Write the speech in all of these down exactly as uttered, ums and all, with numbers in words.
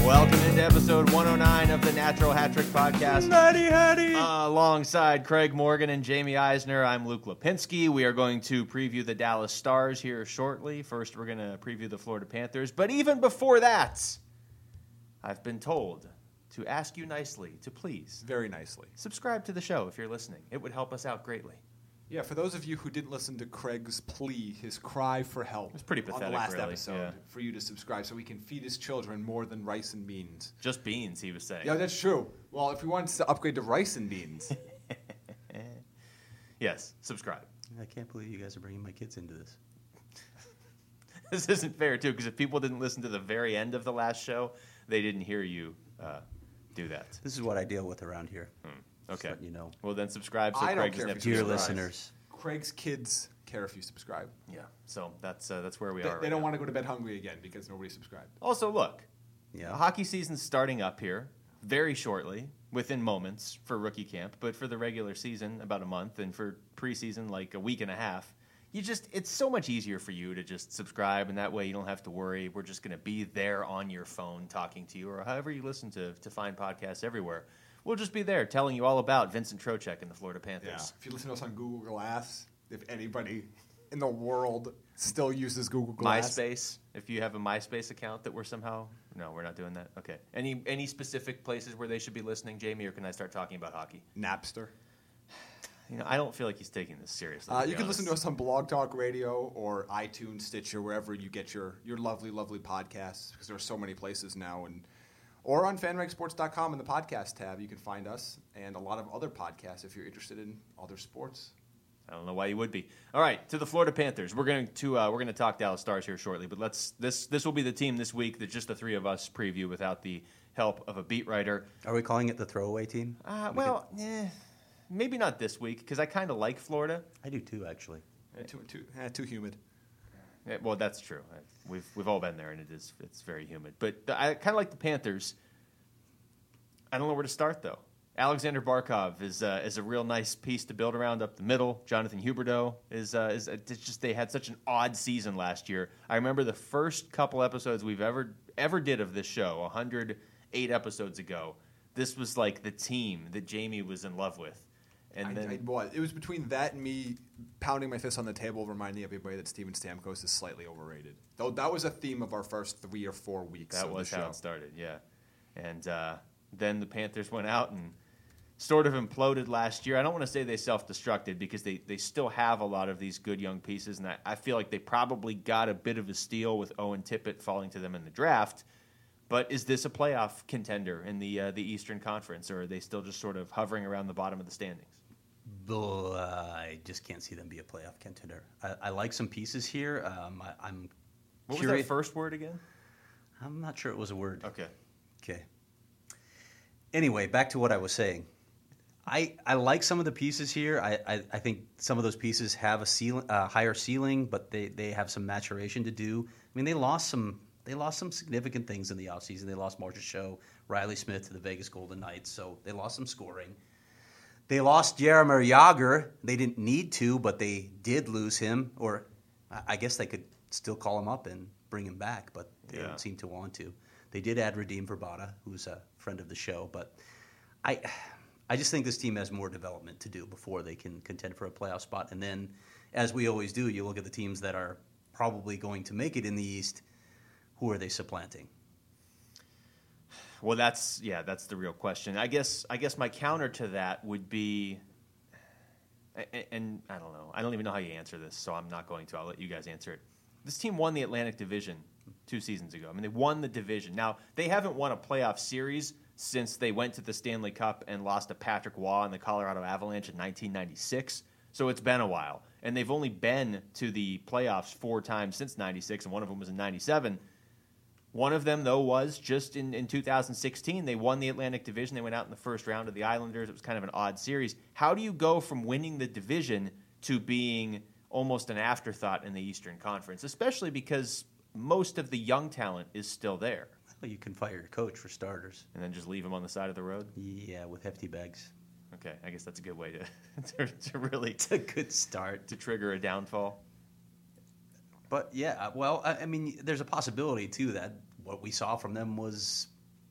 Welcome into episode one oh nine of the Natural Hat Trick Podcast. Hattie, Hattie. Uh, alongside Craig Morgan and Jamie Eisner, I'm Luke Lipinski. We are going to preview the Dallas Stars here shortly. First, we're going to preview the Florida Panthers. But even before that, I've been told to ask you nicely to please Very nicely. subscribe to the show if you're listening. It would help us out greatly. Yeah, for those of you who didn't listen to Craig's plea, his cry for help, It was pretty on pathetic, the last really, episode, yeah. for you to subscribe so we can feed his children more than rice and beans. Just beans, he was saying. Yeah, that's true. Well, if we wanted to upgrade to rice and beans, Yes, subscribe. I can't believe you guys are bringing my kids into this. This isn't fair, too, because if people didn't listen to the very end of the last show, they didn't hear you uh, do that. This is what I deal with around here. Hmm. Okay. letting you know. Well, then subscribe so I don't Craig care doesn't have if to you Dear subscribe. subscribe. listeners, Craig's kids care if you subscribe. Yeah, so that's uh, that's where we They, are they right don't now. want to go to bed hungry again because nobody subscribed. Also, look, yeah. the hockey season's starting up here very shortly, within moments for rookie camp, but for the regular season, about a month, and for preseason, like a week and a half. You just, it's so much easier for you to just subscribe, and that way you don't have to worry. We're just going to be there on your phone talking to you, or however you listen to, to find podcasts everywhere. We'll just be there telling you all about Vincent Trocheck and the Florida Panthers. Yeah. If you listen to us on Google Glass, if anybody in the world still uses Google Glass. MySpace, if you have a MySpace account that we're somehow... No, we're not doing that? Okay. Any any specific places where they should be listening, Jamie, or can I start talking about hockey? Napster. You know, I don't feel like he's taking this seriously. Uh, to you be can listen to honest. us on Blog Talk Radio or iTunes, Stitcher, wherever you get your, your lovely, lovely podcasts, because there are so many places now. And or on fan rag sports dot com in the podcast tab, you can find us and a lot of other podcasts if you're interested in other sports. I don't know why you would be. All right, to the Florida Panthers. We're going to uh, we're going to talk Dallas Stars here shortly, but let's this this will be the team this week that just the three of us preview without the help of a beat writer. Are we calling it the throwaway team? Uh, well, eh, maybe not this week because I kind of like Florida. I do too, actually. Eh, too, too, eh, too humid. Eh, well, that's true. I- We've we've all been there, and it is it's very humid. But the, I kind of like the Panthers. I don't know where to start though. Alexander Barkov is uh, is a real nice piece to build around up the middle. Jonathan Huberdeau is uh, is it's just they had such an odd season last year. I remember the first couple episodes we've ever ever did of this show, one hundred eight episodes ago. This was like the team that Jamie was in love with, and I, then I, well, it was between that and me pounding my fist on the table, reminding everybody that Steven Stamkos is slightly overrated. Though that was a theme of our first three or four weeks. that of was the how show. it started. Yeah, and uh, then the Panthers went out and sort of imploded last year. I don't want to say they self-destructed because they, they still have a lot of these good young pieces, and I, I feel like they probably got a bit of a steal with Owen Tippett falling to them in the draft. But is this a playoff contender in the uh, the Eastern Conference, or are they still just sort of hovering around the bottom of the standings? But I just can't see them be a playoff contender. I, I like some pieces here. Um, I, I'm What curious. was that first word again? I'm not sure it was a word. Okay. Okay. Anyway, back to what I was saying. I, I like some of the pieces here. I, I, I think some of those pieces have a ceiling, uh, higher ceiling, but they, they have some maturation to do. I mean, they lost some they lost some significant things in the offseason. They lost Marcia Show, Riley Smith to the Vegas Golden Knights, so they lost some scoring. They lost Jaromir Jagr. They didn't need to, but they did lose him, or I- I guess they could still call him up and bring him back, but they Yeah. don't seem to want to. They did add Radim Verbata, who's a friend of the show, but I I just think this team has more development to do before they can contend for a playoff spot. And then, as we always do, you look at the teams that are probably going to make it in the East. Who are they supplanting? Well, that's yeah, that's the real question. I guess I guess my counter to that would be, and, and I don't know, I don't even know how you answer this, so I'm not going to. I'll let you guys answer it. This team won the Atlantic Division two seasons ago. I mean, they won the division. Now they haven't won a playoff series since they went to the Stanley Cup and lost to Patrick Waugh and the Colorado Avalanche in nineteen ninety-six. So it's been a while, and they've only been to the playoffs four times since ninety-six, and one of them was in ninety-seven. One of them, though, was just in, in two thousand sixteen. They won the Atlantic Division. They went out in the first round of the Islanders. It was kind of an odd series. How do you go from winning the division to being almost an afterthought in the Eastern Conference, especially because most of the young talent is still there? Well, you can fire your coach for starters. And then just leave him on the side of the road? Yeah, with hefty bags. Okay, I guess that's a good way to, to, to really It's a good start. to trigger a downfall. But yeah, well, I, I mean, there's a possibility too that what we saw from them was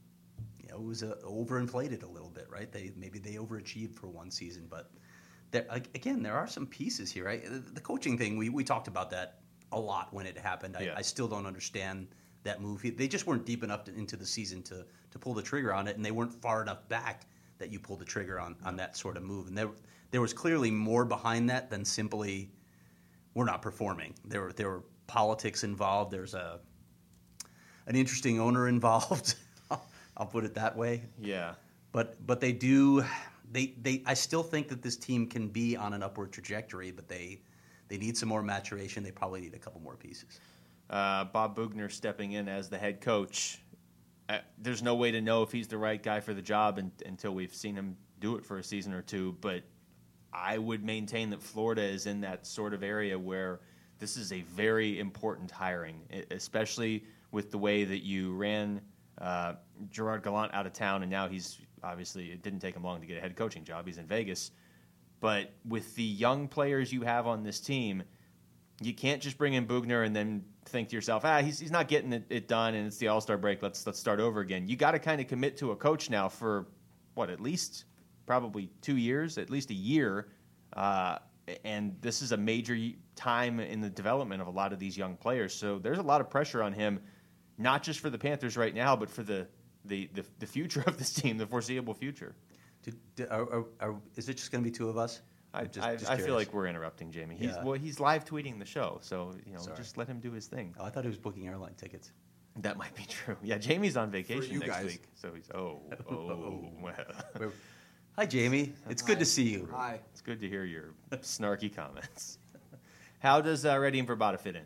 you know, it was uh, overinflated a little bit, right? They maybe they overachieved for one season, but there, again, there are some pieces here. Right? The, the coaching thing, we we talked about that a lot when it happened. I, Yeah. I still don't understand that move. They just weren't deep enough to, into the season to to pull the trigger on it, and they weren't far enough back that you pulled the trigger on, on that sort of move. And there there was clearly more behind that than simply we're not performing. There were there were politics involved. There's a an interesting owner involved. I'll put it that way. Yeah. But but they do they they I still think that this team can be on an upward trajectory, but they they need some more maturation. They probably need a couple more pieces. Uh, Bob Bugner stepping in as the head coach. Uh, there's no way to know if he's the right guy for the job in, until we've seen him do it for a season or two. But I would maintain that Florida is in that sort of area where this is a very important hiring, especially with the way that you ran uh, Gerard Gallant out of town, and now he's obviously, it didn't take him long to get a head coaching job. He's in Vegas. But with the young players you have on this team, you can't just bring in Bugner and then think to yourself, ah, he's he's not getting it, it done, and it's the All-Star break. Let's let's start over again. You got to kind of commit to a coach now for what, at least probably two years, at least a year, uh, and this is a major time in the development of a lot of these young players. So there's a lot of pressure on him, not just for the Panthers right now, but for the the the, the future of this team, the foreseeable future. Did, did, are, are, are, is it just going to be two of us? I, Just- I, just I feel curious. like we're interrupting Jamie. He's Yeah. well, he's live tweeting the show, so you know, Sorry. just let him do his thing. Oh, I thought he was booking airline tickets. That might be true. Yeah, Jamie's on vacation you next guys. week, so he's oh oh well. Where- Hi, Jamie. It's good to see you. Hi. It's good to hear your snarky comments. How does uh, Radim Verbata fit in?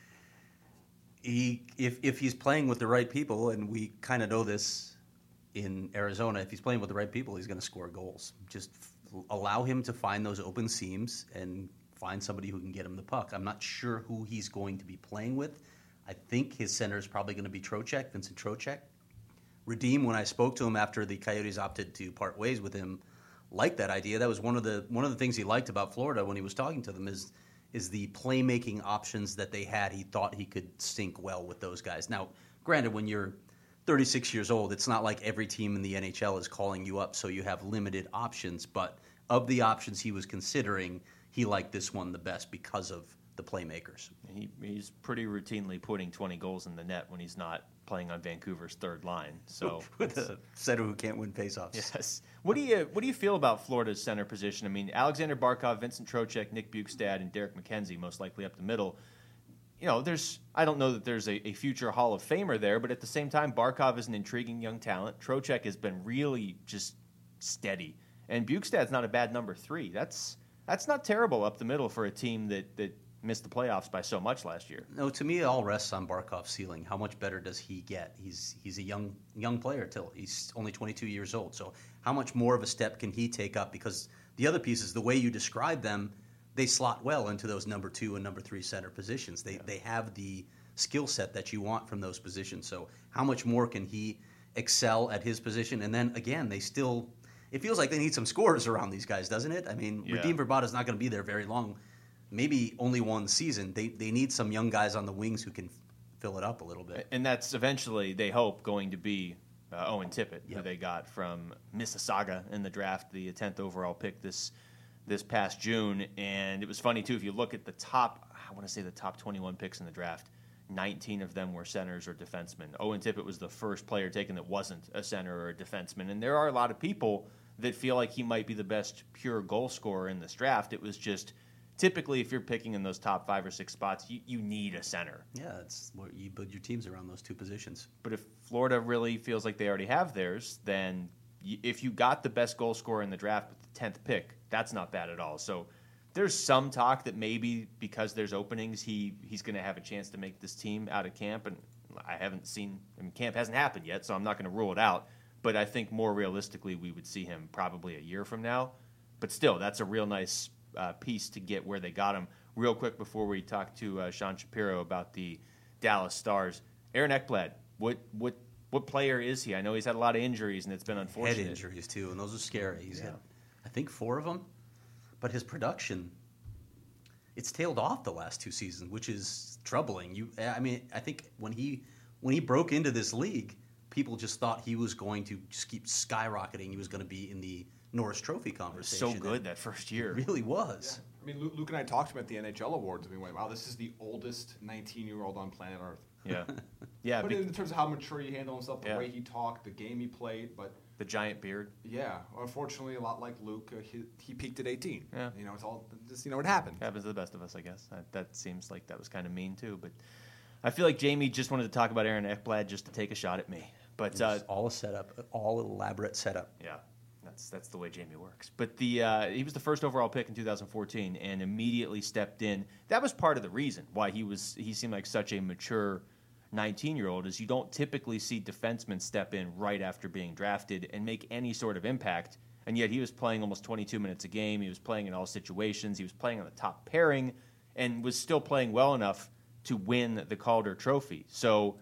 He, if if he's playing with the right people, and we kind of know this in Arizona, if he's playing with the right people, he's going to score goals. Just f- allow him to find those open seams and find somebody who can get him the puck. I'm not sure who he's going to be playing with. I think his center is probably going to be Trocheck, Vincent Trocheck. Radim, when I spoke to him after the Coyotes opted to part ways with him, liked that idea. That was one of the one of the things he liked about Florida when he was talking to them is is the playmaking options that they had. He thought he could sync well with those guys. Now, granted, when you're thirty-six years old, it's not like every team in the N H L is calling you up, so you have limited options. But of the options he was considering, he liked this one the best because of the playmakers. He, he's pretty routinely putting twenty goals in the net when he's not playing on Vancouver's third line. So With a center who can't win faceoffs. yes. What do you what do you feel about Florida's center position? I mean, Alexander Barkov, Vincent Trocheck, Nick Bukestad, and Derek McKenzie most likely up the middle. You know, there's I don't know that there's a, a future Hall of Famer there, but at the same time, Barkov is an intriguing young talent. Trocheck has been really just steady, and Bukestad's not a bad number three. That's that's not terrible up the middle for a team that that missed the playoffs by so much last year. No, to me, it all rests on Barkov's ceiling. How much better does he get? He's he's a young young player till he's only twenty-two years old. So how much more of a step can he take up? Because the other pieces, the way you describe them, they slot well into those number two and number three center positions. They yeah. they have the skill set that you want from those positions. So how much more can he excel at his position? And then again, they still it feels like they need some scorers around these guys, doesn't it? I mean, yeah. Radim Verbata's not going to be there very long. Maybe only one season. They they need some young guys on the wings who can f- fill it up a little bit. And that's eventually, they hope, going to be uh, Owen Tippett, Yep. who they got from Mississauga in the draft, the tenth overall pick this this past June. And it was funny, too, if you look at the top, I want to say the top twenty-one picks in the draft, nineteen of them were centers or defensemen. Owen Tippett was the first player taken that wasn't a center or a defenseman. And there are a lot of people that feel like he might be the best pure goal scorer in this draft. It was just... Typically, if you're picking in those top five or six spots, you, you need a center. Yeah, it's where you build your teams around those two positions. But if Florida really feels like they already have theirs, then y- if you got the best goal scorer in the draft with the tenth pick, that's not bad at all. So there's some talk that maybe because there's openings, he he's going to have a chance to make this team out of camp. And I haven't seen I mean, camp hasn't happened yet, so I'm not going to rule it out. But I think more realistically, we would see him probably a year from now. But still, that's a real nice Uh, piece to get where they got him. Real quick before we talk to uh, Sean Shapiro about the Dallas Stars, Aaron Ekblad, what what what player is he? I know he's had a lot of injuries and it's been unfortunate. Head injuries too, and those are scary. He's Yeah. had, I think, four of them. But his production, it's tailed off the last two seasons, which is troubling. You, I mean, I think when he when he broke into this league, people just thought he was going to just keep skyrocketing. He was going to be in the Norris Trophy conversation. So good that first year. It really was. Yeah. I mean, Luke, Luke and I talked to him at the N H L Awards, and we went, wow, this is the oldest nineteen-year-old on planet Earth. Yeah. Yeah. But Be- in terms of how mature he handled himself, the Yeah. way he talked, the game he played, but the giant beard. yeah, unfortunately, a lot like Luke, uh, he, he peaked at eighteen. Yeah. You know, it's all just, you know, it happened. Happens to the best of us, I guess. That, that seems like that was kind of mean, too. But I feel like Jamie just wanted to talk about Aaron Ekblad just to take a shot at me. But It uh, was all a setup, all elaborate setup. yeah, that's that's the way Jamie works. But the uh, he was the first overall pick in two thousand fourteen and immediately stepped in. That was part of the reason why he was he seemed like such a mature nineteen-year-old, is you don't typically see defensemen step in right after being drafted and make any sort of impact. And yet he was playing almost twenty-two minutes a game. He was playing in all situations. He was playing on the top pairing and was still playing well enough to win the Calder Trophy. So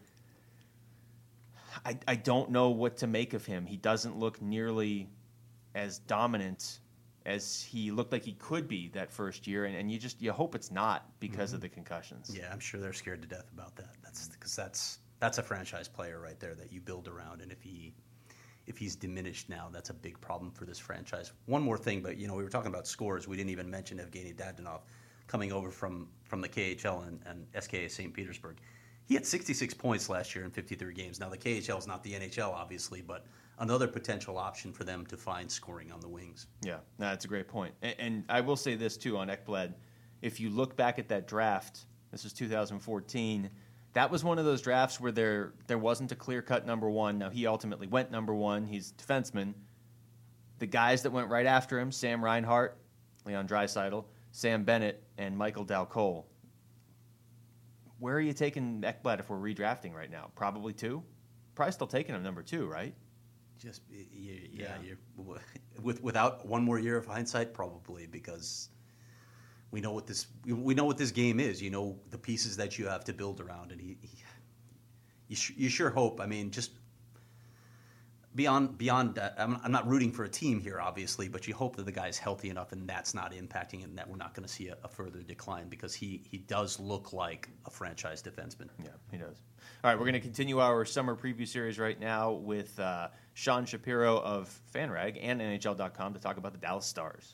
I, I don't know what to make of him. He doesn't look nearly as dominant as he looked like he could be that first year, and, and you just you hope it's not because mm-hmm. of the concussions. Yeah, I'm sure they're scared to death about that. That's because that's that's a franchise player right there that you build around, and if he if he's diminished now, that's a big problem for this franchise. One more thing, but you know we were talking about scores. We didn't even mention Evgeny Dadonov coming over from, from the K H L and, and S K A Saint Petersburg. He had sixty-six points last year in fifty-three games. Now the K H L is not the N H L, obviously, but another potential option for them to find scoring on the wings. Yeah, no, that's a great point. And, and I will say this, too, on Ekblad. If you look back at that draft, this was two thousand fourteen, that was one of those drafts where there there wasn't a clear-cut number one. Now, he ultimately went number one. He's a defenseman. The guys that went right after him, Sam Reinhart, Leon Draisaitl, Sam Bennett, and Michael Dalcol. Where are you taking Ekblad if we're redrafting right now? Probably two? Probably still taking him number two, right? Just yeah, yeah, yeah. You're, with without one more year of hindsight, probably, because we know what this we know what this game is. You know the pieces that you have to build around, and he, he you, sh- you sure hope. I mean, just beyond beyond. Uh, I'm, I'm not rooting for a team here, obviously, but you hope that the guy's healthy enough, and that's not impacting, and that we're not going to see a, a further decline, because he he does look like a franchise defenseman. Yeah, he does. All right, we're going to continue our summer preview series right now with uh, Sean Shapiro of FanRag and N H L dot com to talk about the Dallas Stars.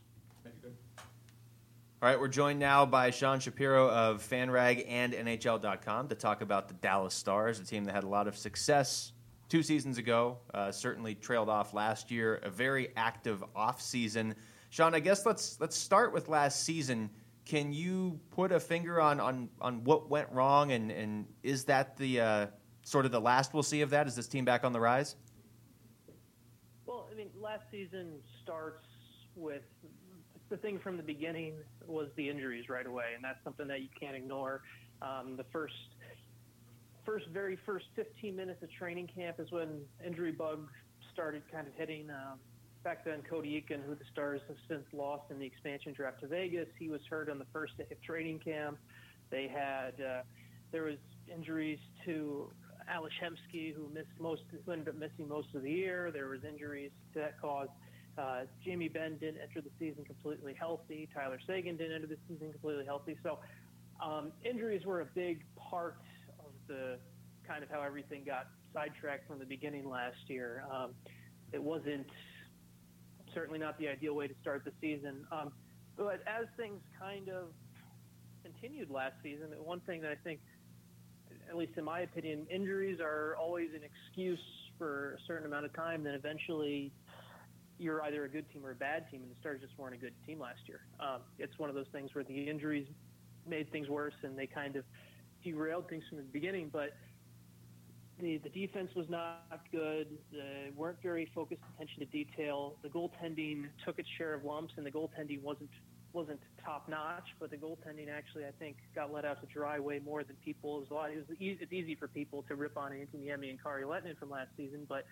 All right, we're joined now by Sean Shapiro of FanRag and N H L dot com to talk about the Dallas Stars, a team that had a lot of success two seasons ago, uh, certainly trailed off last year, a very active offseason. Sean, I guess let's let's start with last season. Can you put a finger on, on, on what went wrong, and, and is that the uh, sort of the last we'll see of that? Is this team back on the rise? Well, I mean, last season starts with the thing from the beginning was the injuries right away, and that's something that you can't ignore. Um, the first, first, very first fifteen minutes of training camp is when injury bug started kind of hitting. Um, Back then, Cody Eakin, who the Stars have since lost in the expansion draft to Vegas, he was hurt on the first day of training camp. They had uh, there was injuries to Ales Hemsky, who missed most, who ended up missing most of the year. There was injuries to that cause. Uh, Jamie Benn didn't enter the season completely healthy. Tyler Seguin didn't enter the season completely healthy. So um, injuries were a big part of the kind of how everything got sidetracked from the beginning last year. Um, it wasn't. Certainly not the ideal way to start the season. Um, but as things kind of continued last season, one thing that I think, at least in my opinion, injuries are always an excuse for a certain amount of time. Then eventually you're either a good team or a bad team, and the Stars just weren't a good team last year. Um, it's one of those things where the injuries made things worse, and they kind of derailed things from the beginning. But The, the defense was not good. They weren't very focused attention to detail. The goaltending took its share of lumps, and the goaltending wasn't wasn't top notch. But the goaltending actually, I think, got let out to dry way more than people. It was a lot. It was easy, it's easy for people to rip on Anthony Niemi and Kari Lehtinen from last season, but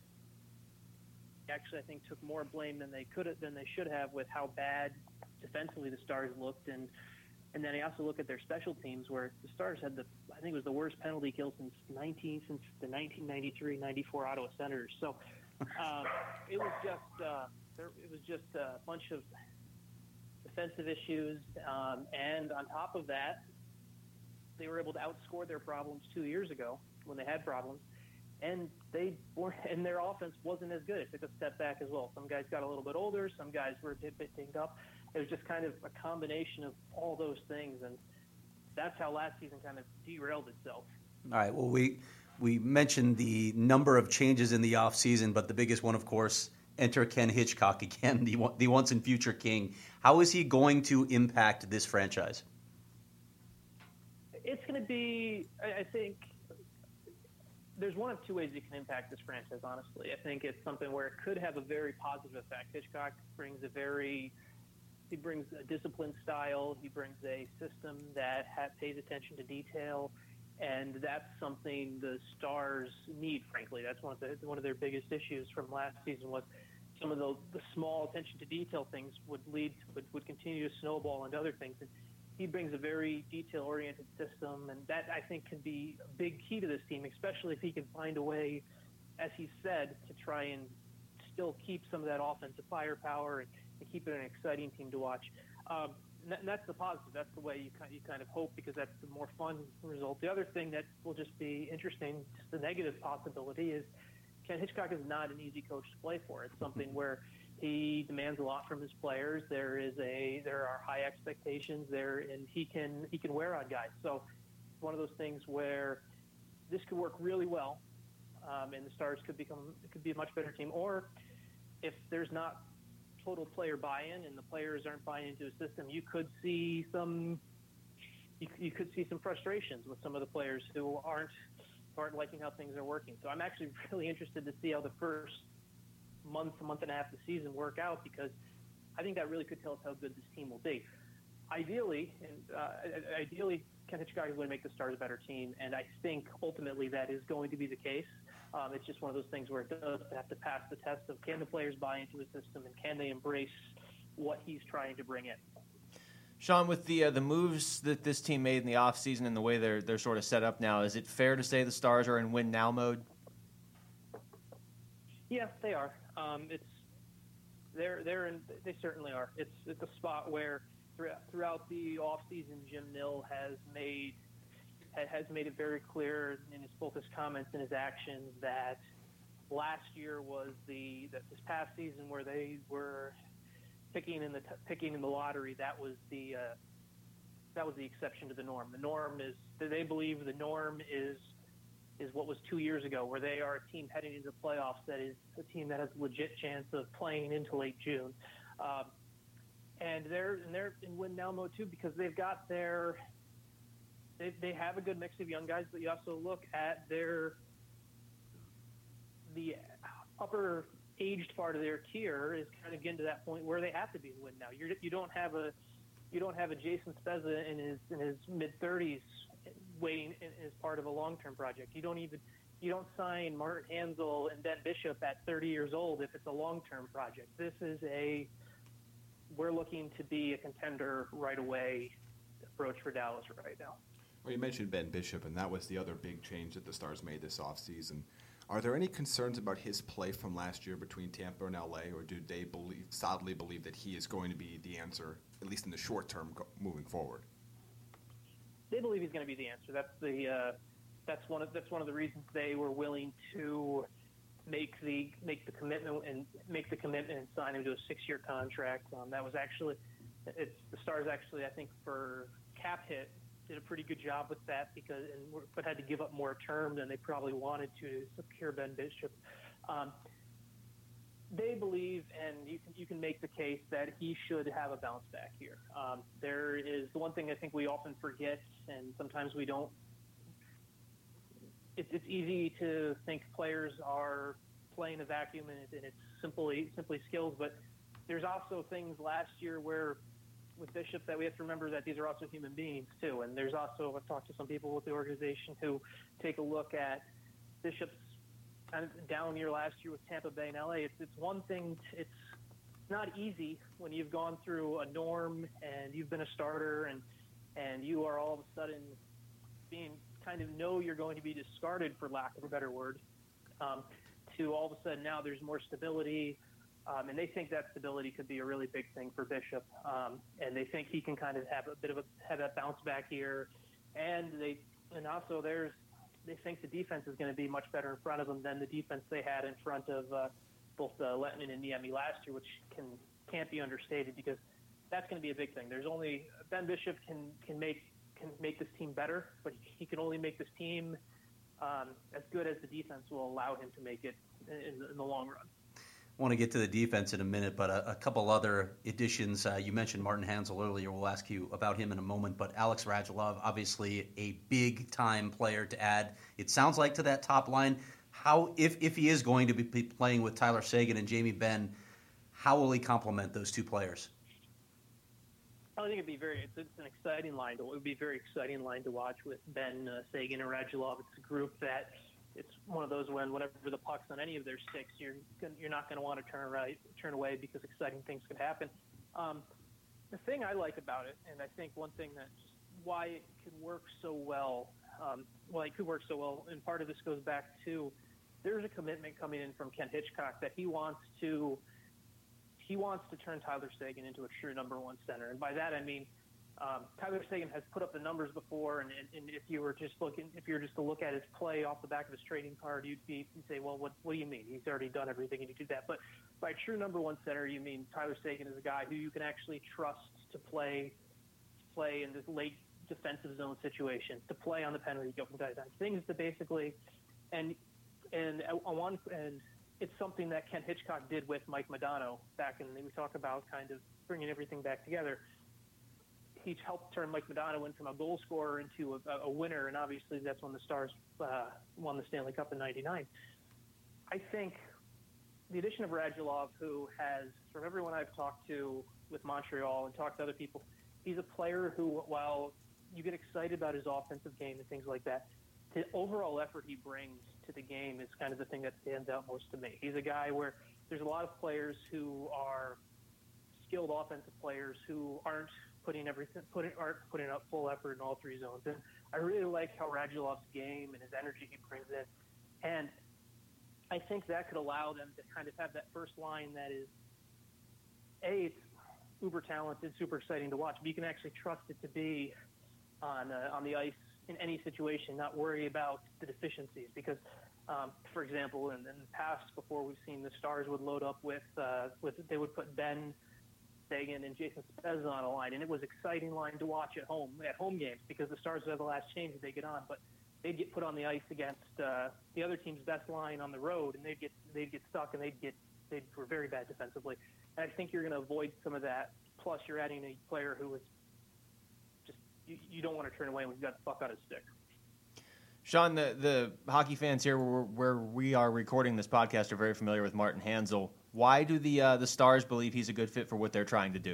actually, I think took more blame than they could have, than they should have, with how bad defensively the Stars looked. And And then I also look at their special teams, where the Stars had the, I think it was the worst penalty kill since nineteen since the nineteen ninety-three ninety-four Ottawa Senators. So um, it was just uh, there, it was just a bunch of defensive issues, um, and on top of that, they were able to outscore their problems two years ago when they had problems, and they were, and their offense wasn't as good. It took a step back as well. Some guys got a little bit older. Some guys were a bit, bit dinged up. It was just kind of a combination of all those things, and that's how last season kind of derailed itself. All right. Well, we we mentioned the number of changes in the offseason, but the biggest one, of course, enter Ken Hitchcock again, the the once and future king. How is he going to impact this franchise? It's going to be, I, I think, there's one of two ways you can impact this franchise, honestly. I think it's something where it could have a very positive effect. Hitchcock brings a very, he brings a disciplined style. He brings a system that ha- pays attention to detail, and that's something the Stars need, frankly. That's one of the, one of their biggest issues from last season was some of the, the small attention to detail things would lead, would, would continue to snowball into other things. And he brings a very detail-oriented system, and that, I think, can be a big key to this team, especially if he can find a way, as he said, to try and still keep some of that offensive firepower and, and keep it an exciting team to watch. Um, and, that, and that's the positive. That's the way you kind, you kind of hope, because that's the more fun result. The other thing that will just be interesting, just the negative possibility, is Ken Hitchcock is not an easy coach to play for. It's something where he demands a lot from his players. There is a there are high expectations there, and he can he can wear on guys. So it's one of those things where this could work really well, um, and the Stars could become it could be a much better team. Or if there's not total player buy-in and the players aren't buying into a system, you could see some you, you could see some frustrations with some of the players who aren't aren't liking how things are working. So I'm actually really interested to see how the first month, month and a half of the season work out, because I think that really could tell us how good this team will be. Ideally, and uh, ideally, Ken Hitchcock is going to make the Stars a better team, and I think ultimately that is going to be the case. Um, it's just one of those things where it does have to pass the test of can the players buy into his system and can they embrace what he's trying to bring in. Sean, with the uh, the moves that this team made in the offseason and the way they're they're sort of set up now, is it fair to say the Stars are in win now mode? Yes, they are. Um, it's they're they're in, they certainly are. It's it's a spot where throughout, throughout the offseason, Jim Nill has made has made it very clear in his, both his comments and his actions that last year was the that this past season where they were picking in the picking in the lottery, that was the uh, that was the exception to the norm. The norm is they believe the norm is is what was two years ago, where they are a team heading into the playoffs that is a team that has a legit chance of playing into late June. Um, and they're and they're in win now mode too, because they've got their they they have a good mix of young guys, but you also look at their the upper aged part of their tier is kind of getting to that point where they have to be in win now. You're, you don't have a you don't have a Jason Spezza in his in his mid thirties waiting in, as part of a long term project. You don't even you don't sign Martin Hansel and Ben Bishop at thirty years old if it's a long term project. This is a we're looking to be a contender right away approach for Dallas right now. Well, you mentioned Ben Bishop, and that was the other big change that the Stars made this offseason. Are there any concerns about his play from last year between Tampa and L A, or do they believe, solidly believe that he is going to be the answer, at least in the short term, go, moving forward? They believe he's going to be the answer. That's the uh, that's one of that's one of the reasons they were willing to make the make the commitment and make the commitment and sign him to a six-year contract. Um, that was actually it's the Stars actually I think for cap hit did a pretty good job with that, because and but had to give up more term than they probably wanted to secure Ben Bishop. Um, they believe, and you can you can make the case that he should have a bounce back here. Um, there is the one thing I think we often forget, and sometimes we don't. It's it's easy to think players are playing a vacuum and, it, and it's simply simply skills, but there's also things last year where with Bishop that we have to remember that these are also human beings too. And there's also, I've talked to some people with the organization who take a look at Bishop's kind of down year last year with Tampa Bay and L A. It's, it's one thing, it's not easy when you've gone through a norm and you've been a starter and, and you are all of a sudden being kind of know you're going to be discarded, for lack of a better word, um, to all of a sudden now there's more stability. Um, and they think that stability could be a really big thing for Bishop, um, and they think he can kind of have a bit of a have a bounce back here. And they and also there's they think the defense is going to be much better in front of them than the defense they had in front of uh, both uh, Lettinen and Niemi last year, which can can't be understated because that's going to be a big thing. There's only Ben Bishop can can make can make this team better, but he can only make this team um, as good as the defense will allow him to make it in, in the long run. I want to get to the defense in a minute, but a, a couple other additions. Uh, you mentioned Martin Hansel earlier. We'll ask you about him in a moment. But Alex Radulov, obviously a big-time player to add, it sounds like, to that top line. How, if, if he is going to be playing with Tyler Seguin and Jamie Benn, how will he complement those two players? I think it'd be very. It's, it's an exciting line. To, it would be a very exciting line to watch with Ben uh, Seguin and Radulov. It's a group that. It's one of those when whenever the puck's on any of their sticks, you're you're not going to want to turn right, turn away because exciting things could happen. Um, the thing I like about it, and I think one thing that why it can work so well, um, well, it could work so well, and part of this goes back to there's a commitment coming in from Ken Hitchcock that he wants to he wants to turn Tyler Seguin into a true number one center, and by that I mean. Um, Tyler Seguin has put up the numbers before, and, and, and if you were just looking, if you were just to look at his play off the back of his trading card, you'd be you'd say, well, what what do you mean? He's already done everything, and you do that. But by true number one center, you mean Tyler Seguin is a guy who you can actually trust to play play in this late defensive zone situation, to play on the penalty kill from time to time. Things to basically, and and I want and it's something that Ken Hitchcock did with Mike Modano back in. We talk about kind of bringing everything back together. He helped turn Mike Modano in from a goal scorer into a, a winner, and obviously that's when the Stars uh, won the Stanley Cup in ninety-nine. I think the addition of Radulov, who has, from everyone I've talked to with Montreal and talked to other people, he's a player who, while you get excited about his offensive game and things like that, the overall effort he brings to the game is kind of the thing that stands out most to me. He's a guy where there's a lot of players who are skilled offensive players who aren't putting everything, putting aren't putting up full effort in all three zones. And I really like how Radulov's game and his energy he brings in. And I think that could allow them to kind of have that first line that is, A, it's uber talented, super exciting to watch, but you can actually trust it to be on uh, on the ice in any situation, not worry about the deficiencies. Because, um, for example, in, in the past, before we've seen the Stars would load up with, uh, with they would put Ben Seguin and Jason Spezza on a line, and it was an exciting line to watch at home at home games because the Stars would have the last change that they get on, but they'd get put on the ice against uh, the other team's best line on the road, and they'd get they'd get stuck and they'd get they were very bad defensively. And I think you're going to avoid some of that. Plus, you're adding a player who is just you, you don't want to turn away when you've got the puck on his stick. Sean, the, the hockey fans here where, where we are recording this podcast are very familiar with Martin Hansel. Why do the uh, the Stars believe he's a good fit for what they're trying to do?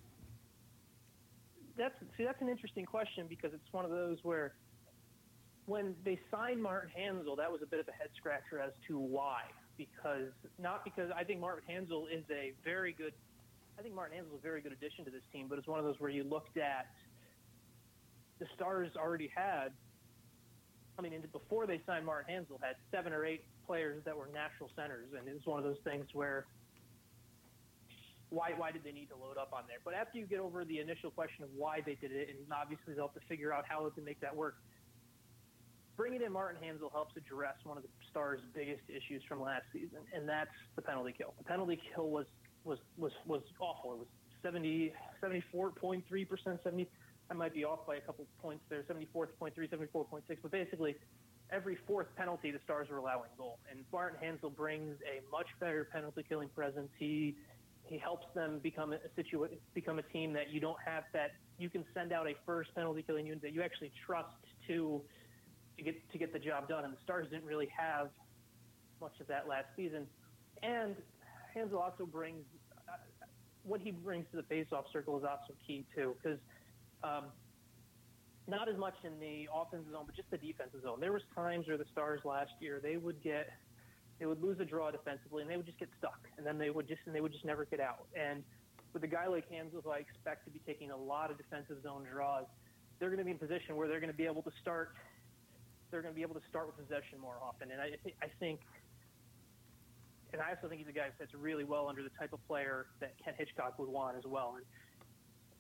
That's see, that's an interesting question because it's one of those where when they signed Martin Hansel, that was a bit of a head scratcher as to why. Because not because I think Martin Hansel is a very good. I think Martin Hansel is a very good addition to this team, but it's one of those where you looked at the Stars already had. I mean, before they signed Martin Hansel, had seven or eight players that were natural centers, and it's one of those things where why why did they need to load up on there? But after you get over the initial question of why they did it, and obviously they'll have to figure out how to make that work, bringing in Martin Hansel helps address one of the Stars' biggest issues from last season, and that's the penalty kill. The penalty kill was was was, was awful. It was seventy, seventy-four point three percent, seventy. I might be off by a couple points there, seventy-four point three, seventy-four point six, but basically every fourth penalty the Stars are allowing goal. And Martin Hansel brings a much better penalty killing presence. He he helps them become a situa- become a team that you don't have that you can send out a first penalty killing unit that you actually trust to to get to get the job done. And the Stars didn't really have much of that last season. And Hansel also brings uh, what he brings to the face-off circle is also key too, because Um, not as much in the offensive zone, but just the defensive zone. There was times where the Stars last year they would get, they would lose a draw defensively, and they would just get stuck, and then they would just and they would just never get out. And with a guy like Hansel, who I expect to be taking a lot of defensive zone draws, they're going to be in a position where they're going to be able to start. They're going to be able to start with possession more often, and I, I think. And I also think he's a guy who fits really well under the type of player that Ken Hitchcock would want as well. And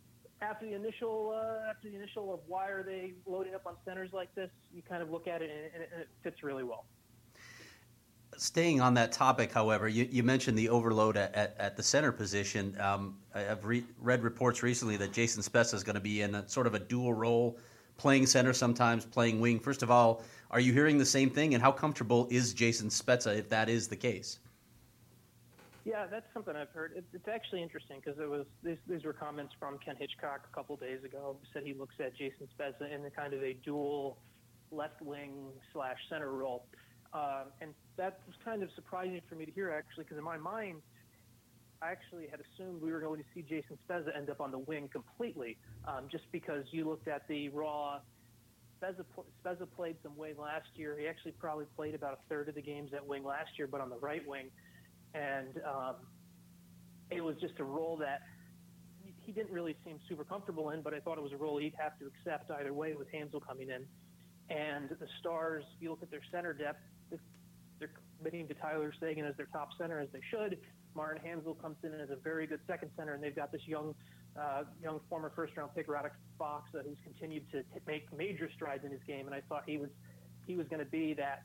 after the initial uh, after the initial of why are they loading up on centers like this, you kind of look at it and it, and it fits really well. Staying on that topic, however, you, you mentioned the overload at, at, at the center position. Um, I, I've re- read reports recently that Jason Spezza is going to be in a, sort of a dual role, playing center sometimes, playing wing. First of all, are you hearing the same thing, and how comfortable is Jason Spezza if that is the case? Yeah, that's something I've heard. It, it's actually interesting because it was these, these were comments from Ken Hitchcock a couple days ago. Who said he looks at Jason Spezza in the kind of a dual left wing slash center role. Uh, and that was kind of surprising for me to hear, actually, because in my mind, I actually had assumed we were going to see Jason Spezza end up on the wing completely, um, just because you looked at the raw. Spezza, Spezza played some wing last year. He actually probably played about a third of the games at wing last year, but on the right wing. And um, it was just a role that he didn't really seem super comfortable in, but I thought it was a role he'd have to accept either way with Hansel coming in. And the Stars, if you look at their center depth, they're committing to Tyler Seguin as their top center, as they should. Martin Hansel comes in as a very good second center, and they've got this young uh, young former first-round pick, Radek Fox, uh, who's continued to t- make major strides in his game. And I thought he was he was going to be that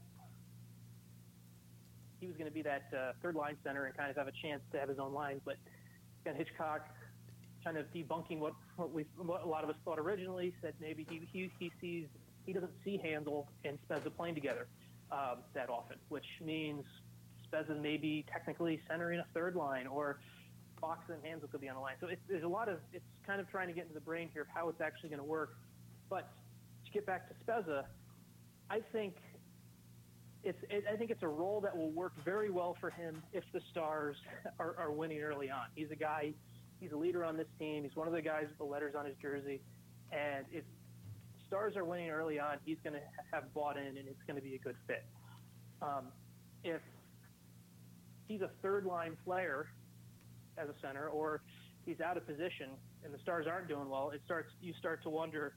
he was going to be that uh, third-line center and kind of have a chance to have his own line. But again, Hitchcock kind of debunking what what, we, what a lot of us thought originally, said maybe he he, he sees he doesn't see Hansel and Spezza playing together Um, that often, which means Spezza may be technically centering a third line, or Fox and Hansel could be on the line. So it's, there's a lot of, it's kind of trying to get into the brain here of how it's actually going to work. But to get back to Spezza, I think it's, it, I think it's a role that will work very well for him if the Stars are, are winning early on. He's a guy, he's a leader on this team. He's one of the guys with the letters on his jersey, and if Stars are winning early on, he's going to have bought in, and it's going to be a good fit. Um, if he's a third-line player as a center, or he's out of position and the Stars aren't doing well, it starts. You start to wonder.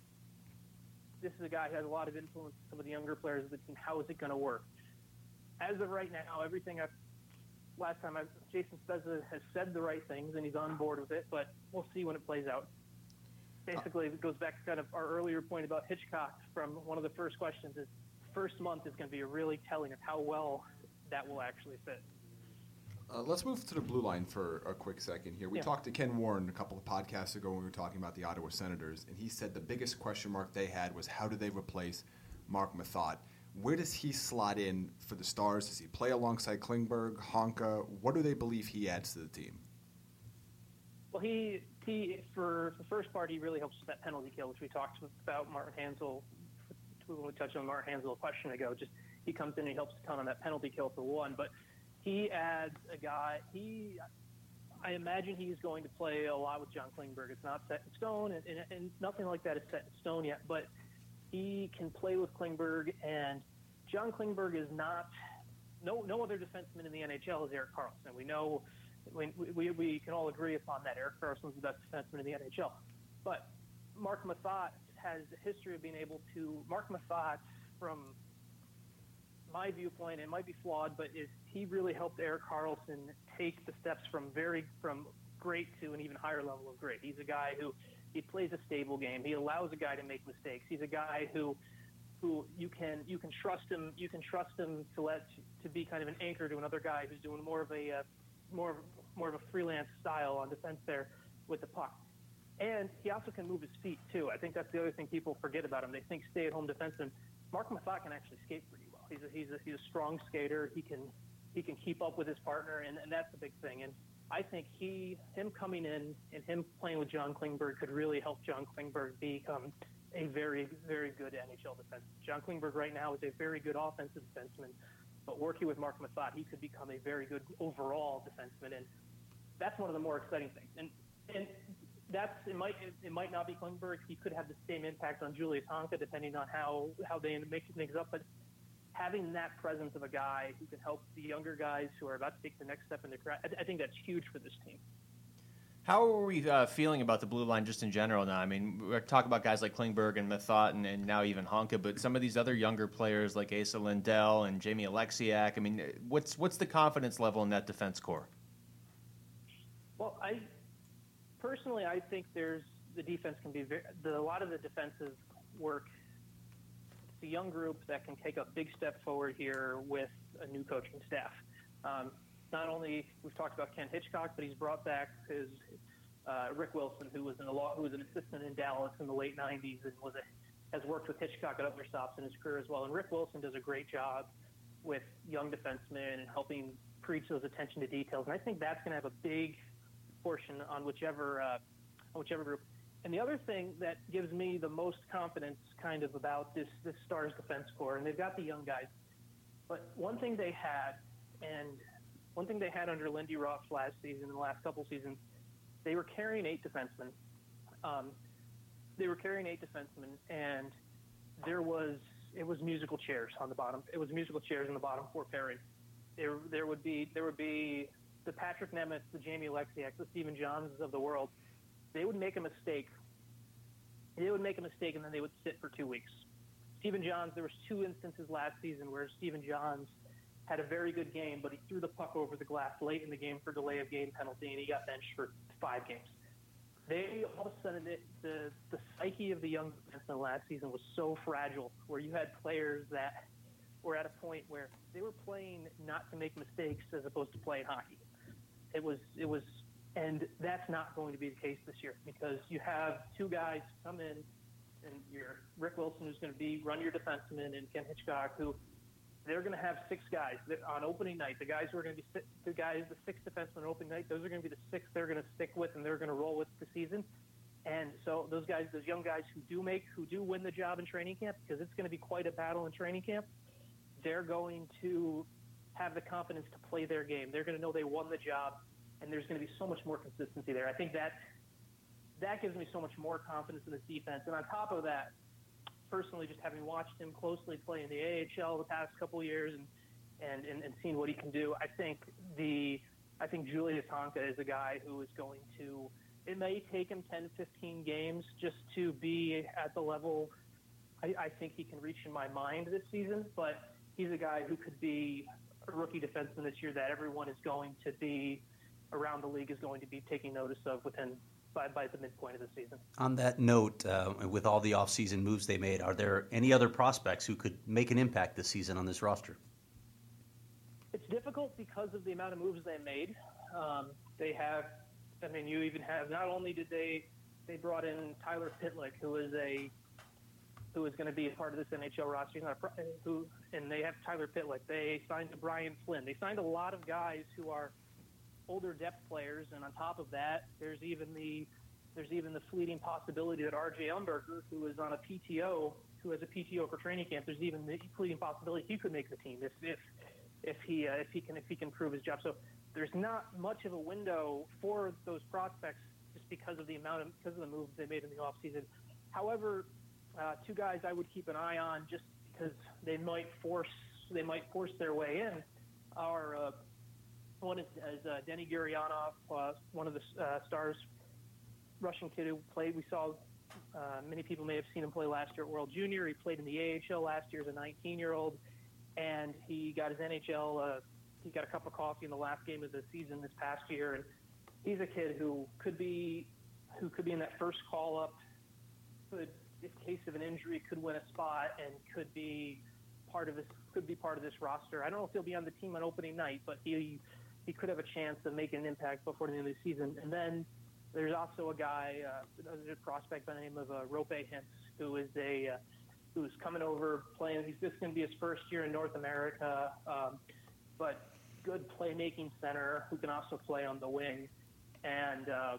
This is a guy who has a lot of influence on some of the younger players of the team. How is it going to work? As of right now, everything I've last time I Jason Spezza has said the right things, and he's on board with it. But we'll see when it plays out. Basically, it goes back to kind of our earlier point about Hitchcock from one of the first questions is first month is going to be a really telling of how well that will actually fit. Uh, let's move to the blue line for a quick second here. We Yeah. talked to Ken Warren a couple of podcasts ago when we were talking about the Ottawa Senators, and he said the biggest question mark they had was how do they replace Marc Methot? Where does he slot in for the Stars? Does he play alongside Klingberg, Honka? What do they believe he adds to the team? Well, he he for the first part, he really helps with that penalty kill, which we talked about. Martin Hansel, when we touched on Martin Hansel a question ago, just he comes in and he helps a ton on that penalty kill for one. But he adds a guy. He, I imagine he's going to play a lot with John Klingberg. It's not set in stone, and, and, and nothing like that is set in stone yet. But he can play with Klingberg, and John Klingberg is not. No, no other defenseman in the N H L is Erik Karlsson. We know. We, we, we can all agree upon that. Erik Karlsson's the best defenseman in the N H L. But Marc Methot has a history of being able to – Marc Methot, from my viewpoint, it might be flawed, but is he really helped Erik Karlsson take the steps from very from great to an even higher level of great. He's a guy who he plays a stable game. He allows a guy to make mistakes. He's a guy who who you can you can trust him you can trust him to let to be kind of an anchor to another guy who's doing more of a uh, more of, more of a freelance style on defense there with the puck. And he also can move his feet, too. I think that's the other thing people forget about him. They think stay-at-home defenseman. Marc Methot can actually skate pretty well. He's a, he's a, he's a strong skater. He can he can keep up with his partner, and, and that's the big thing. And I think he him coming in and him playing with John Klingberg could really help John Klingberg become a very, very good N H L defenseman. John Klingberg right now is a very good offensive defenseman. But working with Marc Methot, he could become a very good overall defenseman, and that's one of the more exciting things. And and that's it might it, it might not be Klingberg. He could have the same impact on Julius Honka, depending on how how they end up making things up. But having that presence of a guy who can help the younger guys who are about to take the next step in their career, I, I think that's huge for this team. How are we uh, feeling about the blue line just in general now? I mean, we're talking about guys like Klingberg and Methot and, and now even Honka, but some of these other younger players like Asa Lindell and Jamie Alexiak, I mean, what's what's the confidence level in that defense core? Well, I personally, I think there's the defense can be very, the, a lot of the defensive work. It's a young group that can take a big step forward here with a new coaching staff. Um, not only we've talked about Ken Hitchcock, but he's brought back his uh, Rick Wilson, who was an who was an assistant in Dallas in the late nineties and was a, has worked with Hitchcock at other stops in his career as well. And Rick Wilson does a great job with young defensemen and helping preach those attention to details. And I think that's going to have a big portion on whichever uh, on whichever group. And the other thing that gives me the most confidence kind of about this, this Stars defense core, and they've got the young guys, but one thing they had, and one thing they had under Lindy Ross last season and the last couple seasons, they were carrying eight defensemen. Um, they were carrying eight defensemen, and there was it was musical chairs on the bottom. It was musical chairs in the bottom four pairing. There there would be there would be the Patrick Nemeth, the Jamie Alexiak, the Stephen Johns of the world. They would make a mistake. They would make a mistake, and then they would sit for two weeks. Stephen Johns, there was two instances last season where Stephen Johns had a very good game, but he threw the puck over the glass late in the game for delay of game penalty, and he got benched for five games. They all of a sudden, it, the the psyche of the young defensemen last season was so fragile, where you had players that were at a point where they were playing not to make mistakes as opposed to playing hockey. It was it was. And that's not going to be the case this year because you have two guys come in, and you're Rick Wilson, who's going to be run your defenseman, and Ken Hitchcock, who they're going to have six guys that on opening night. The guys who are going to be the guys, the six defensemen on opening night, those are going to be the six they're going to stick with, and they're going to roll with the season. And so those guys, those young guys who do make, who do win the job in training camp, because it's going to be quite a battle in training camp, they're going to have the confidence to play their game. They're going to know they won the job. And there's going to be so much more consistency there. I think that that gives me so much more confidence in this defense. And on top of that, personally, just having watched him closely play in the A H L the past couple of years and, and, and, and seen what he can do, I think the I think Julius Honka is a guy who is going to – it may take him ten, fifteen games just to be at the level I, I think he can reach in my mind this season. But he's a guy who could be a rookie defenseman this year that everyone is going to be – around the league is going to be taking notice of within by, by the midpoint of the season. On that note, uh, with all the offseason moves they made, are there any other prospects who could make an impact this season on this roster? It's difficult because of the amount of moves they made. Um, they have, I mean, you even have, not only did they, they brought in Tyler Pitlick, who is a, who is going to be a part of this N H L roster. He's not a, who, and they have Tyler Pitlick. They signed Brian Flynn. They signed a lot of guys who are older depth players, and on top of that, there's even the there's even the fleeting possibility that R J Umberger, who is on a P T O, who has a P T O for training camp, there's even the fleeting possibility he could make the team if if if he uh, if he can if he can prove his job. So there's not much of a window for those prospects just because of the amount of because of the moves they made in the offseason. However, uh, two guys I would keep an eye on just because they might force they might force their way in are. Uh, One is, is uh, Denny Gurianov, uh, one of the uh, Stars Russian kid who played. We saw uh, many people may have seen him play last year at World Junior. He played in the A H L last year as a nineteen-year-old, and he got his N H L. Uh, he got a cup of coffee in the last game of the season this past year, and he's a kid who could be who could be in that first call up. Could, in case of an injury, could win a spot and could be part of this. Could be part of this roster. I don't know if he'll be on the team on opening night, but he. He could have a chance of making an impact before the end of the season. And then there's also a guy, uh, a prospect by the name of uh, Rope Hintz, who is a uh, who's coming over playing. He's this going to be his first year in North America, um, but good playmaking center who can also play on the wing. And uh,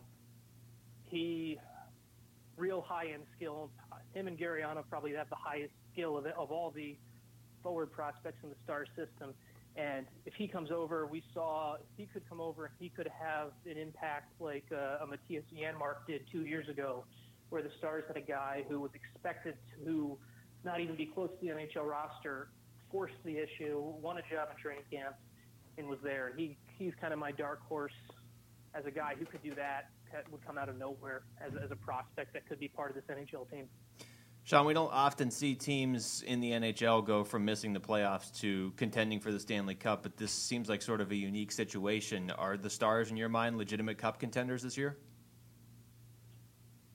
he real high-end skill. Him and Gurianov probably have the highest skill of it, of all the forward prospects in the Star system. And if he comes over, we saw if he could come over and he could have an impact like uh, a Matthias Janmark did two years ago, where the Stars had a guy who was expected to not even be close to the N H L roster, forced the issue, won a job in training camp, and was there. He He's kind of my dark horse as a guy who could do that, that would come out of nowhere as, as a prospect that could be part of this N H L team. Sean, we don't often see teams in the N H L go from missing the playoffs to contending for the Stanley Cup, but this seems like sort of a unique situation. Are the Stars, in your mind, legitimate Cup contenders this year?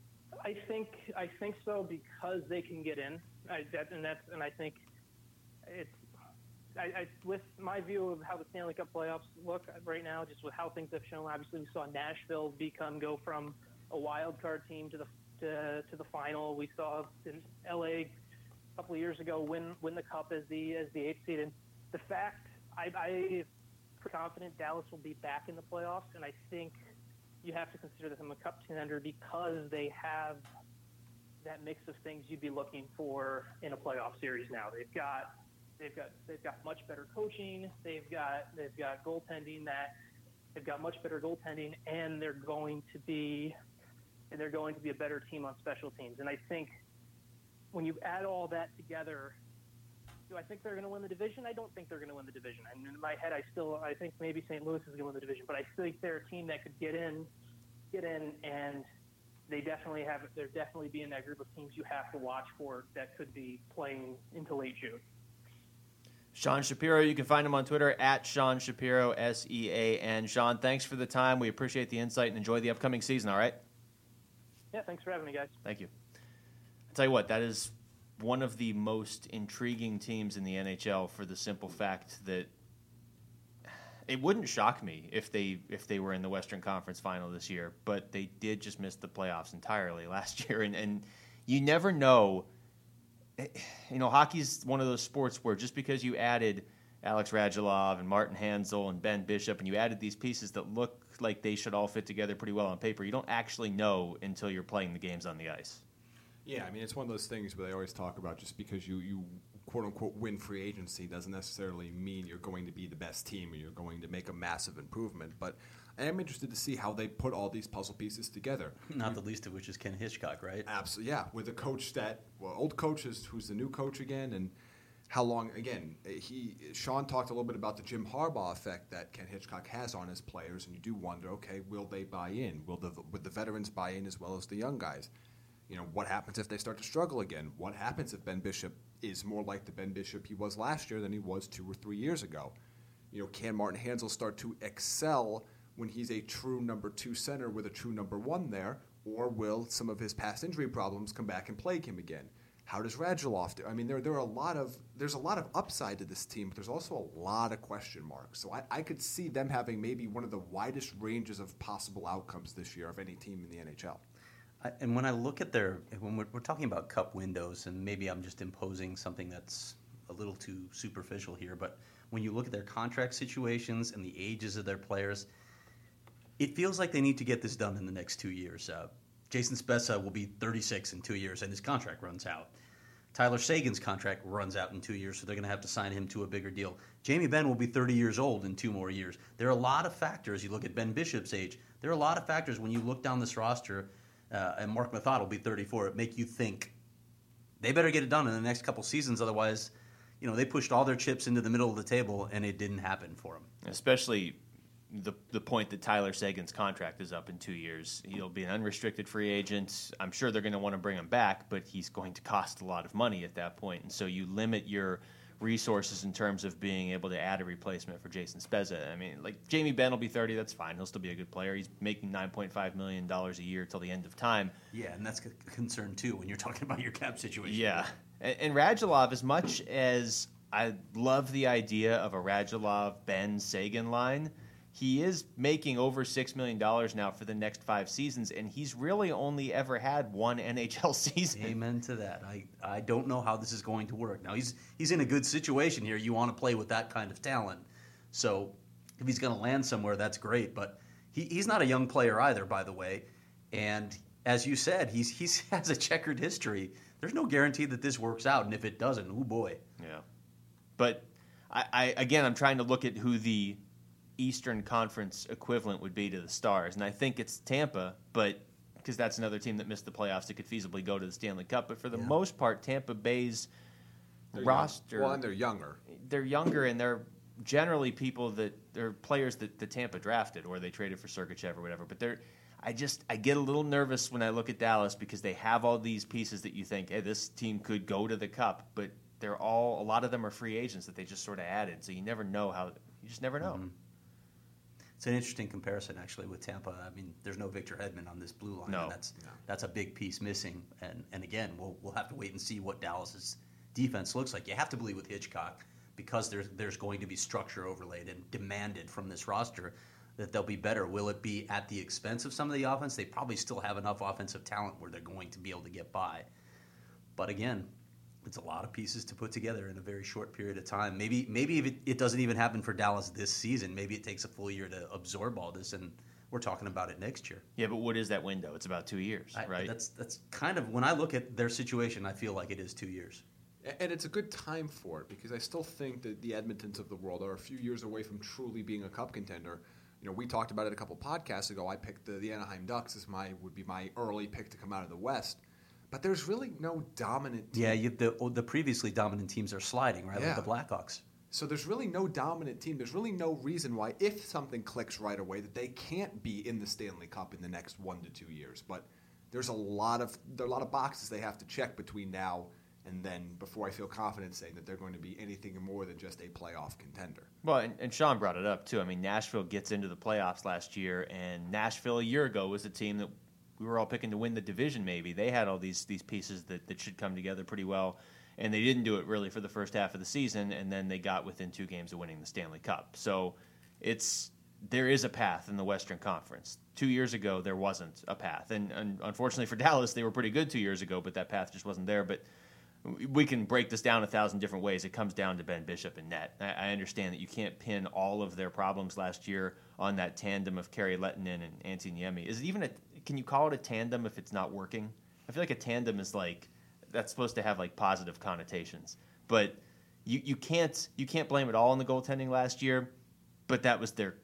I think I think so because they can get in. I, that, and that's and I think it's I, I with my view of how the Stanley Cup playoffs look right now, just with how things have shown. Obviously, we saw Nashville become go from a wild card team to the to, to the final. We saw in L A a couple of years ago win win the cup as the as the eighth seed. And the fact I, I'm confident Dallas will be back in the playoffs, and I think you have to consider them a cup contender because they have that mix of things you'd be looking for in a playoff series now. They've got they've got they've got much better coaching, they've got they've got goaltending that they've got much better goaltending and they're going to be and they're going to be a better team on special teams. And I think when you add all that together, do I think they're going to win the division? I don't think they're going to win the division. I mean, in my head, I still I think maybe Saint Louis is going to win the division, but I think they're a team that could get in, get in, and they definitely have. They're definitely be in that group of teams you have to watch for that could be playing into late June. Sean Shapiro, you can find him on Twitter at Sean Shapiro, S E A N. Sean, thanks for the time. We appreciate the insight and enjoy the upcoming season. All right. Yeah, thanks for having me, guys. Thank you. I'll tell you what, that is one of the most intriguing teams in the N H L for the simple fact that it wouldn't shock me if they if they were in the Western Conference Final this year, but they did just miss the playoffs entirely last year. And, and you never know. You know, hockey's one of those sports where just because you added Alex Radulov and Martin Hanzal and Ben Bishop and you added these pieces that look like they should all fit together pretty well on paper, you don't actually know until you're playing the games on the ice. Yeah, I mean, it's one of those things where they always talk about just because you, you quote-unquote win free agency doesn't necessarily mean you're going to be the best team or you're going to make a massive improvement. But I am interested to see how they put all these puzzle pieces together. Not the least of which is Ken Hitchcock, right? Absolutely, yeah. With a coach that, well, old coach is who's the new coach again, and how long, again, he Sean talked a little bit about the Jim Harbaugh effect that Ken Hitchcock has on his players, and you do wonder, okay, will they buy in? Will the, will the veterans buy in as well as the young guys? You know, what happens if they start to struggle again? What happens if Ben Bishop is more like the Ben Bishop he was last year than he was two or three years ago? You know, can Martin Hanzal start to excel when he's a true number two center with a true number one there, or will some of his past injury problems come back and plague him again? How does Radulov do? I mean, there there are a lot of there's a lot of upside to this team, but there's also a lot of question marks. So I, I could see them having maybe one of the widest ranges of possible outcomes this year of any team in the N H L. I, and when I look at their, when we're, we're talking about cup windows, and maybe I'm just imposing something that's a little too superficial here, but when you look at their contract situations and the ages of their players, it feels like they need to get this done in the next two years. Uh, Jason Spezza will be thirty-six in two years, and his contract runs out. Tyler Sagan's contract runs out in two years, so they're going to have to sign him to a bigger deal. Jamie Benn will be thirty years old in two more years. There are a lot of factors. You look at Ben Bishop's age. There are a lot of factors when you look down this roster, uh, and Mark Mathot will be thirty-four. It make you think they better get it done in the next couple seasons. Otherwise, you know, they pushed all their chips into the middle of the table, and it didn't happen for them. Especially the the point that Tyler Sagan's contract is up in two years. He'll be an unrestricted free agent. I'm sure they're going to want to bring him back, but he's going to cost a lot of money at that point. And so you limit your resources in terms of being able to add a replacement for Jason Spezza. I mean, like, Jamie Benn will be thirty. That's fine. He'll still be a good player. He's making nine point five million dollars a year till the end of time. Yeah, and that's a concern, too, when you're talking about your cap situation. Yeah. And, and Radulov, as much as I love the idea of a Radulov, Benn, Sagan line, he is making over six million dollars now for the next five seasons, and he's really only ever had one N H L season. Amen to that. I, I don't know how this is going to work. Now, he's he's in a good situation here. You want to play with that kind of talent. So if he's going to land somewhere, that's great. But he, he's not a young player either, by the way. And as you said, he's he's has a checkered history. There's no guarantee that this works out, and if it doesn't, oh boy. Yeah. But, I, I again, I'm trying to look at who the Eastern Conference equivalent would be to the Stars, and I think it's Tampa, but because that's another team that missed the playoffs that could feasibly go to the Stanley Cup. But for the yeah. most part, Tampa Bay's they're roster, young. Well, and they're younger. They're younger, and they're generally people that they're players that the Tampa drafted or they traded for Sergachev or whatever. But they're, I just I get a little nervous when I look at Dallas because they have all these pieces that you think, hey, this team could go to the Cup, but they're all a lot of them are free agents that they just sort of added, so you never know how. You just never know. Mm-hmm. It's an interesting comparison, actually, with Tampa. I mean, there's no Victor Hedman on this blue line. No. And that's No. that's a big piece missing. And and again, we'll we'll have to wait and see what Dallas's defense looks like. You have to believe with Hitchcock, because there's there's going to be structure overlaid and demanded from this roster, that they'll be better. Will it be at the expense of some of the offense? They probably still have enough offensive talent where they're going to be able to get by. But again, it's a lot of pieces to put together in a very short period of time. Maybe maybe if it, it doesn't even happen for Dallas this season, maybe it takes a full year to absorb all this, and we're talking about it next year. Yeah, but what is that window? It's about two years, I, right? That's that's kind of, when I look at their situation, I feel like it is two years. And it's a good time for it because I still think that the Edmontons of the world are a few years away from truly being a cup contender. You know, we talked about it a couple podcasts ago. I picked the, the Anaheim Ducks as my would be my early pick to come out of the West. But there's really no dominant team. Yeah, you, the the previously dominant teams are sliding, right? Yeah. Like the Blackhawks. So there's really no dominant team. There's really no reason why, if something clicks right away, that they can't be in the Stanley Cup in the next one to two years. But there's a lot of there are a lot of boxes they have to check between now and then before I feel confident saying that they're going to be anything more than just a playoff contender. Well, and, and Sean brought it up, too. I mean, Nashville gets into the playoffs last year, and Nashville a year ago was a team that we were all picking to win the division maybe. They had all these these pieces that, that should come together pretty well, and they didn't do it really for the first half of the season, and then they got within two games of winning the Stanley Cup. So it's there is a path in the Western Conference. Two years ago, there wasn't a path. And, and unfortunately for Dallas, they were pretty good two years ago, but that path just wasn't there. But we can break this down a thousand different ways. It comes down to Ben Bishop and net. I, I understand that you can't pin all of their problems last year on that tandem of Kari Lehtinen and Antti Niemi. Is it even a? Can you call it a tandem if it's not working? I feel like a tandem is like that's supposed to have like positive connotations, but you, you can't you can't blame it all on the goaltending last year. But that was their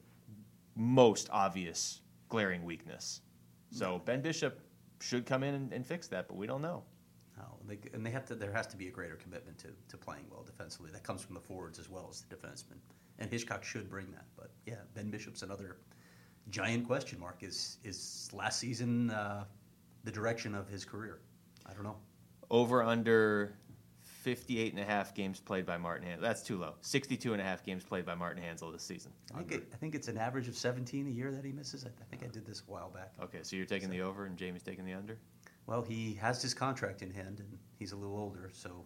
most obvious glaring weakness. So Ben Bishop should come in and, and fix that, but we don't know. No, they, and they have to. There has to be a greater commitment to, to playing well defensively. That comes from the forwards as well as the defensemen. And Hitchcock should bring that. But yeah, Ben Bishop's another giant question mark. Is is last season uh, the direction of his career? I don't know. Over under fifty-eight and a half games played by Martin Hanzal. That's too low. sixty-two and a half games played by Martin Hanzal this season. I think, it, I think it's an average of seventeen a year that he misses. I, I think I did this a while back. Okay, so you're taking the over and Jamie's taking the under? Well, he has his contract in hand, and he's a little older, so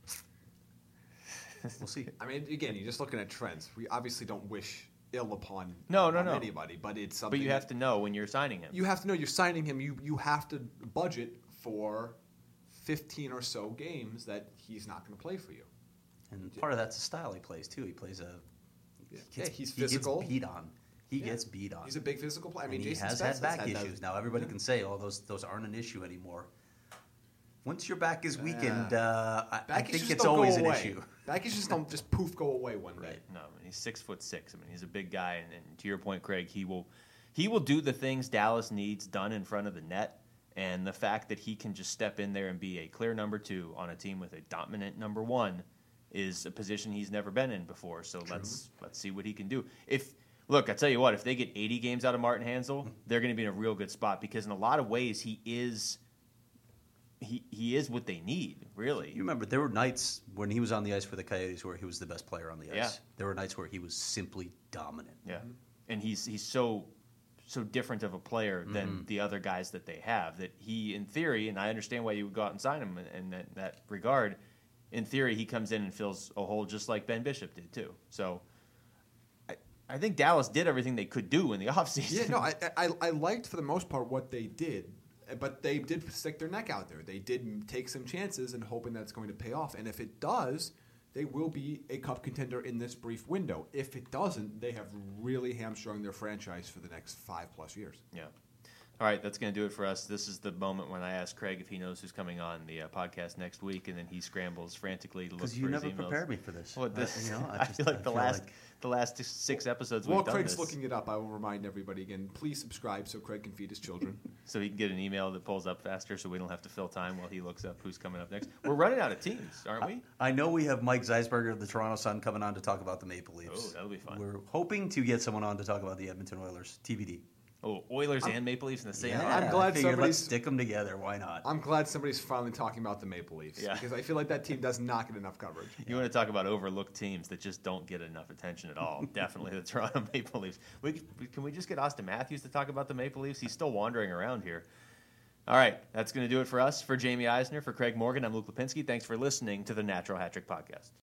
we'll see. I mean, again, you're just looking at trends. We obviously don't wish ill upon, No, no, upon no. anybody, but it's something. But you have to know when you're signing him. You have to know you're signing him. You you have to budget for fifteen or so games that he's not going to play for you. And part of that's the style he plays, too. He plays a... Yeah, Gets, yeah, he's he physical. Gets beat on. He Yeah. gets beat on. He's a big physical player. I mean, and he Jason has Spezza had back had issues. those- Now everybody Yeah. can say, "Oh, those those aren't an issue anymore." Once your back is weakened, uh, I, I Back issues think it's don't go always an away. issue. Back issues don't just poof go away one day. Right. No, I mean, he's six foot six. I mean, he's a big guy, and, and to your point, Craig, he will he will do the things Dallas needs done in front of the net. And the fact that he can just step in there and be a clear number two on a team with a dominant number one is a position he's never been in before. So True. let's let's see what he can do. If look, I tell you what, if they get eighty games out of Martin Hanzal, they're going to be in a real good spot because in a lot of ways he is he he is what they need, really. You remember there were nights when he was on the ice for the Coyotes where he was the best player on the ice. Yeah. There were nights where he was simply dominant. Yeah, and he's he's so so different of a player than Mhm. the other guys that they have. That he, in theory, and I understand why you would go out and sign him in, in that, that regard. In theory, he comes in and fills a hole just like Ben Bishop did too. So, I, I think Dallas did everything they could do in the offseason. Yeah, no, I, I I liked for the most part what they did, but they did stick their neck out there. They did take some chances and hoping that's going to pay off. And if it does, they will be a cup contender in this brief window. If it doesn't, they have really hamstrung their franchise for the next five plus years. Yeah. All right, that's going to do it for us. This is the moment when I ask Craig if he knows who's coming on the uh, podcast next week, and then he scrambles frantically to look for his Because you never emails. prepared me for this. Well, this, I, you know, I, I, just, feel like I the feel last like- the last six episodes While we've done Craig's this, looking it up, I will remind everybody again, please subscribe so Craig can feed his children. so he can get an email that pulls up faster, so we don't have to fill time while he looks up who's coming up next. We're running out of teams, aren't we? I know we have Mike Zeisberger of the Toronto Sun coming on to talk about the Maple Leafs. Oh, that'll be fun. We're hoping to get someone on to talk about the Edmonton Oilers. T B D. Oh, Oilers and Maple Leafs in the same. Yeah, I'm glad I figured somebody's- let's stick them together. Why not? I'm glad somebody's finally talking about the Maple Leafs Yeah. because I feel like that team does not get enough coverage. You want to talk about overlooked teams that just don't get enough attention at all? Definitely the Toronto Maple Leafs. We, can we just get Austin Matthews to talk about the Maple Leafs? He's still wandering around here. All right, that's going to do it for us. For Jamie Eisner, for Craig Morgan, I'm Luke Lipinski. Thanks for listening to the Natural Hat Trick Podcast.